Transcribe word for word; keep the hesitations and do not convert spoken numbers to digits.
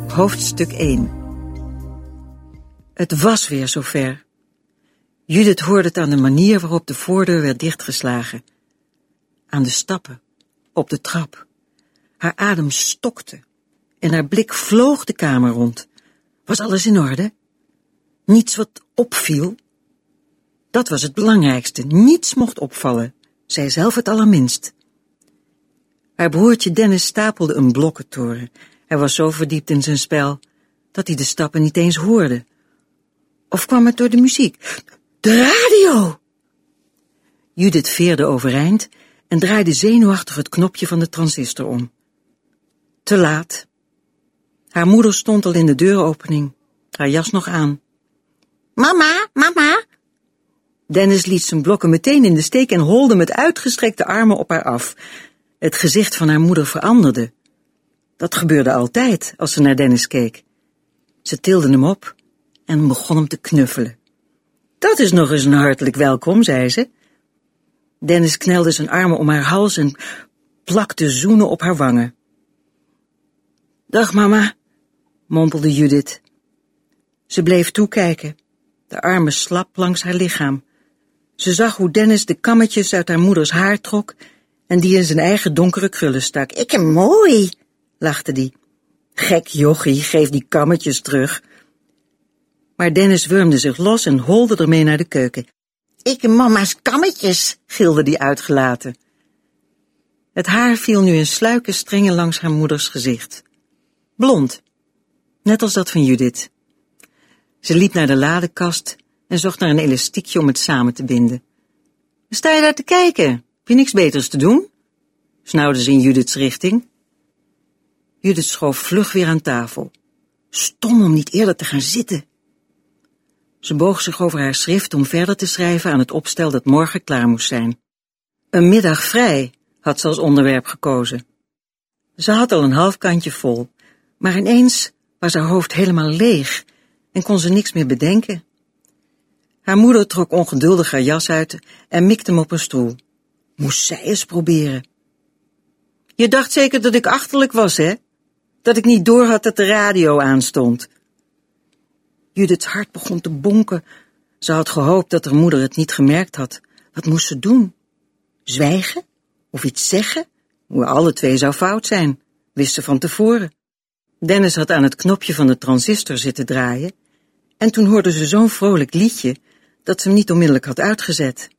Hoofdstuk één. Het was weer zover. Judith hoorde het aan de manier waarop de voordeur werd dichtgeslagen. Aan de stappen, op de trap. Haar adem stokte en haar blik vloog de kamer rond. Was alles in orde? Niets wat opviel? Dat was het belangrijkste. Niets mocht opvallen, zij zelf het allerminst. Haar broertje Dennis stapelde een blokkentoren. Hij was zo verdiept in zijn spel dat hij de stappen niet eens hoorde. Of kwam het door de muziek? De radio! Judith veerde overeind en draaide zenuwachtig het knopje van de transistor om. Te laat. Haar moeder stond al in de deuropening, haar jas nog aan. Mama, mama! Dennis liet zijn blokken meteen in de steek en holde met uitgestrekte armen op haar af. Het gezicht van haar moeder veranderde. Dat gebeurde altijd als ze naar Dennis keek. Ze tilde hem op en begon hem te knuffelen. Dat is nog eens een hartelijk welkom, zei ze. Dennis knelde zijn armen om haar hals en plakte zoenen op haar wangen. Dag, mama, mompelde Judith. Ze bleef toekijken, de armen slap langs haar lichaam. Ze zag hoe Dennis de kammetjes uit haar moeders haar trok en die in zijn eigen donkere krullen stak. Ik heb mooi, lachte die. Gek jochie, geef die kammetjes terug. Maar Dennis wurmde zich los en holde ermee naar de keuken. Ik en mama's kammetjes, gilde die uitgelaten. Het haar viel nu in sluikenstrengen langs haar moeders gezicht. Blond, net als dat van Judith. Ze liep naar de ladekast en zocht naar een elastiekje om het samen te binden. Sta je daar te kijken? Heb je niks beters te doen? Snauwde ze in Judiths richting. Judith schoof vlug weer aan tafel. Stom om niet eerder te gaan zitten. Ze boog zich over haar schrift om verder te schrijven aan het opstel dat morgen klaar moest zijn. Een middag vrij had ze als onderwerp gekozen. Ze had al een half kantje vol, maar ineens was haar hoofd helemaal leeg en kon ze niks meer bedenken. Haar moeder trok ongeduldig haar jas uit en mikte hem op een stoel. Moest zij eens proberen. Je dacht zeker dat ik achterlijk was, hè? Dat ik niet doorhad dat de radio aanstond. Judiths hart begon te bonken. Ze had gehoopt dat haar moeder het niet gemerkt had. Wat moest ze doen? Zwijgen? Of iets zeggen? Hoe alle twee zou fout zijn, wist ze van tevoren. Dennis had aan het knopje van de transistor zitten draaien en toen hoorde ze zo'n vrolijk liedje dat ze hem niet onmiddellijk had uitgezet.